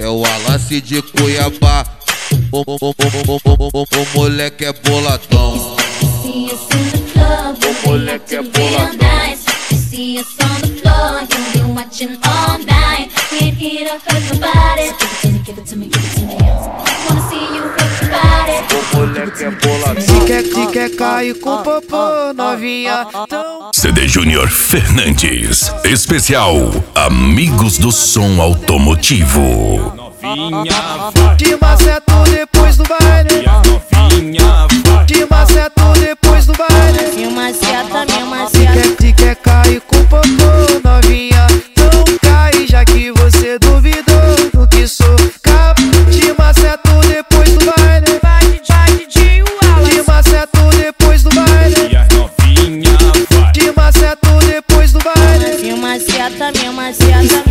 É o Alance de Cuiabá. O moleque é boladão. O moleque é boladão. O moleque é boladão. Se quer cair com popô, novinha. CD Júnior Fernandes, especial Amigos do Som Automotivo. Te maceto depois do baile. Te maceto depois do baile. Me maceta, me maceta. Se quer cair com popô, novinha. Não cai, já que você duvidou do que sou capaz. Te maceto depois do baile. Te maceto depois do baile. Te maceto depois do baile. Me maceta, me maceta.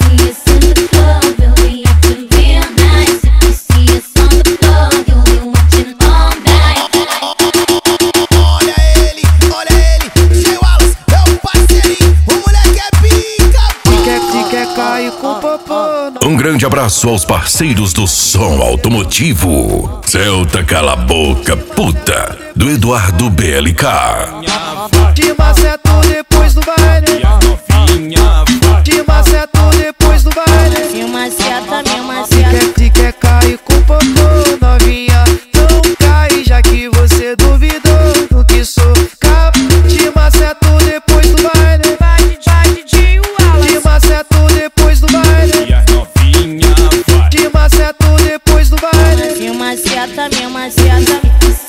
Um grande abraço aos parceiros do som automotivo. Celta Cala a Boca Puta, do Eduardo BLK. Te maceto depois do baile. Te maceto depois do baile. Me maceta, me maceta. Se quer cair com popô, novinha. Não cai, já que você duvidou do que sou capaz. Te maceto depois do baile. Te maceto depois do baile. Te maceto depois do baile. Me maceta, me maceta.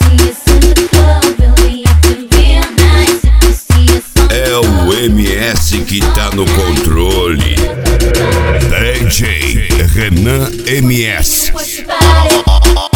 É o MS que tá no controle. DJ Renan MS.